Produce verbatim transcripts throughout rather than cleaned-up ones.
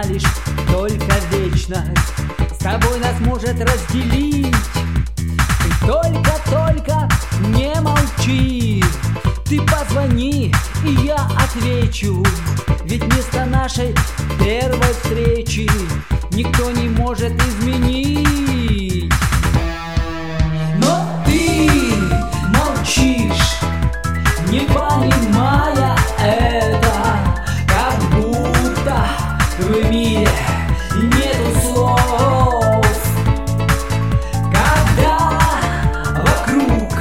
лишь только вечность с тобой нас может разделить. Ты только-только не молчи, ты позвони, и я отвечу. Ведь вместо нашей первой встречи никто не может изменить. Но ты молчишь, не понимая это, как будто в мире нету слов. Когда вокруг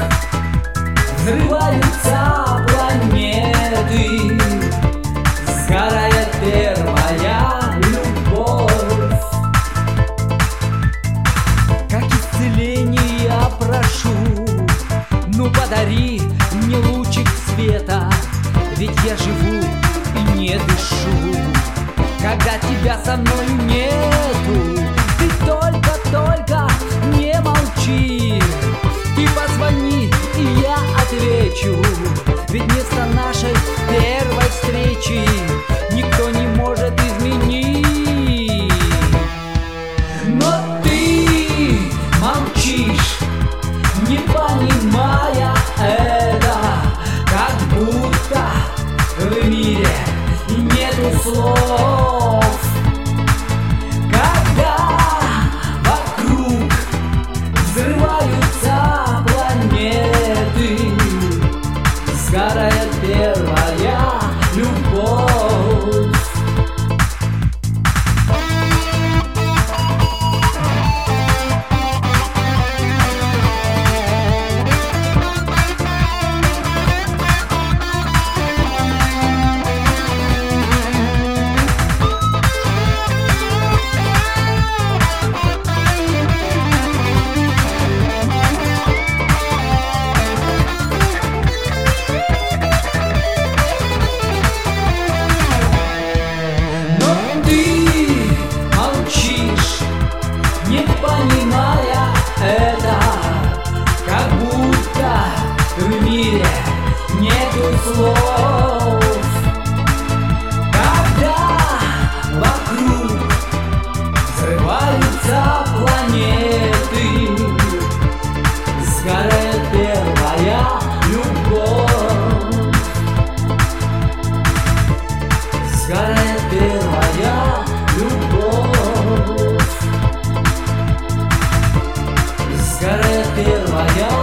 взрываются планеты, сгорает первая любовь. Как исцеление я прошу, ну подари мне лучик света, ведь я живу и не дышу, когда тебя со мной нету. Ты только-только не молчи, ты позвони, и я отвечу. Ведь вместо нашей первой встречи никто не может изменить. Но ты молчишь, не понимая это, как будто в мире нету слов. Когда вокруг взрываются планеты, сгорает первая любовь. Не понимая это, как будто в мире нету слов. Когда вокруг взрываются планеты, сгорает первая любовь. Сгорает первая любовь. Сгорает первая